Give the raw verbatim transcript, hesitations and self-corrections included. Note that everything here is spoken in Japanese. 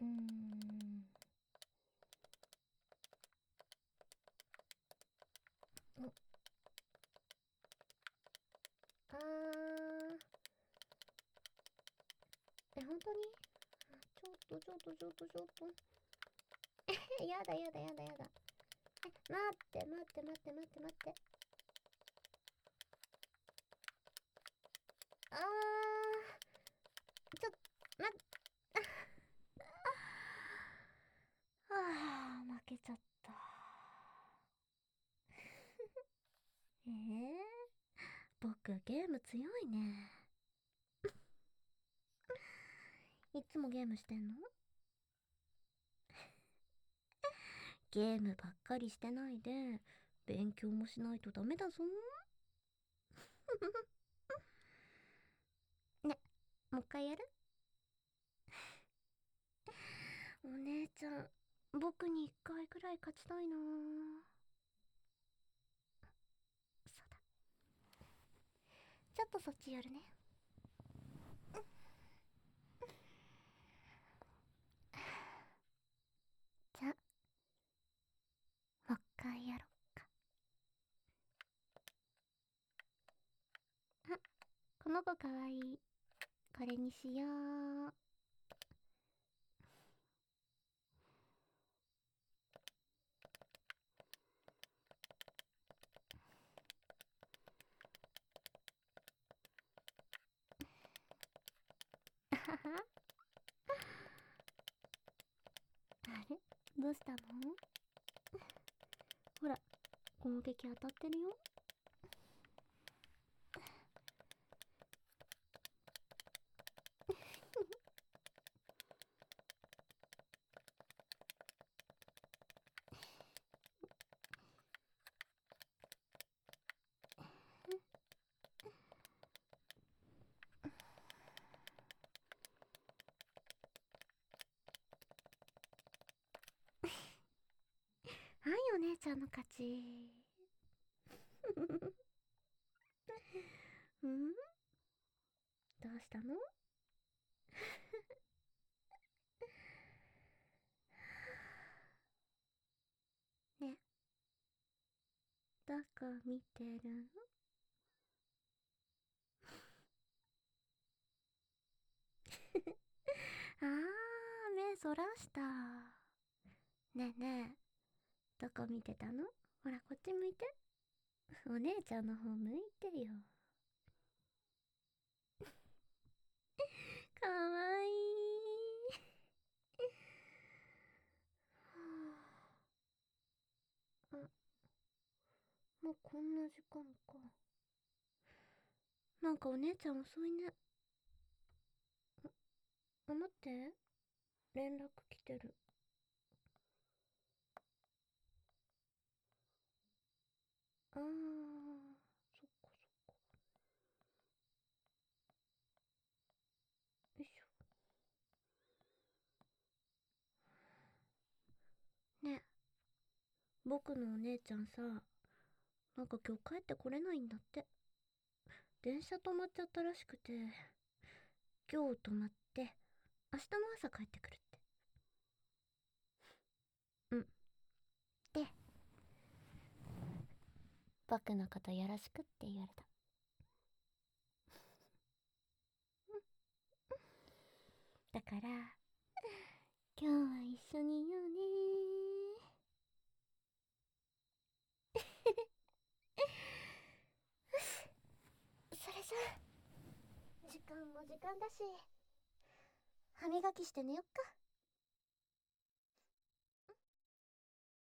うーん。お、あー。え、本当に？ちょっとちょっとちょっとちょっと。え、やだやだやだやだ。え、待って待って待って待って待って。あー。ちょっ、ま、はあ、負けちゃった。えー、僕ゲーム強いね。いつもゲームしてんの？ゲームばっかりしてないで、勉強もしないとダメだぞ。ね、もう一回やる？お姉ちゃん、僕に一回くらい勝ちたいな。そうだ。ちょっとそっち寄るね。じゃ、もう一回やろっか。あ、この子かわいい。これにしよう。あはは。あれ、どうしたの？ほら、攻撃当たってるよ。はい、お姉ちゃんの勝ち。ん？どうしたの？ね、どこ見てるの？あー、目そらした。ねえねえ、どこ見てたの？ほら、こっち向いて。お姉ちゃんの方向いてよ。かわいい。あ、もうこんな時間か。なんかお姉ちゃん遅いね。あ、待って。連絡来てる。あー、そっかそっか。よいしょ。ねえ、僕のお姉ちゃんさ、なんか今日帰ってこれないんだって。電車止まっちゃったらしくて、今日泊まって、明日の朝帰ってくるって。うん。で、僕のことよろしくって言われた。だから、今日は一緒にいようね。それじゃあ、時間も時間だし、歯磨きして寝よっか。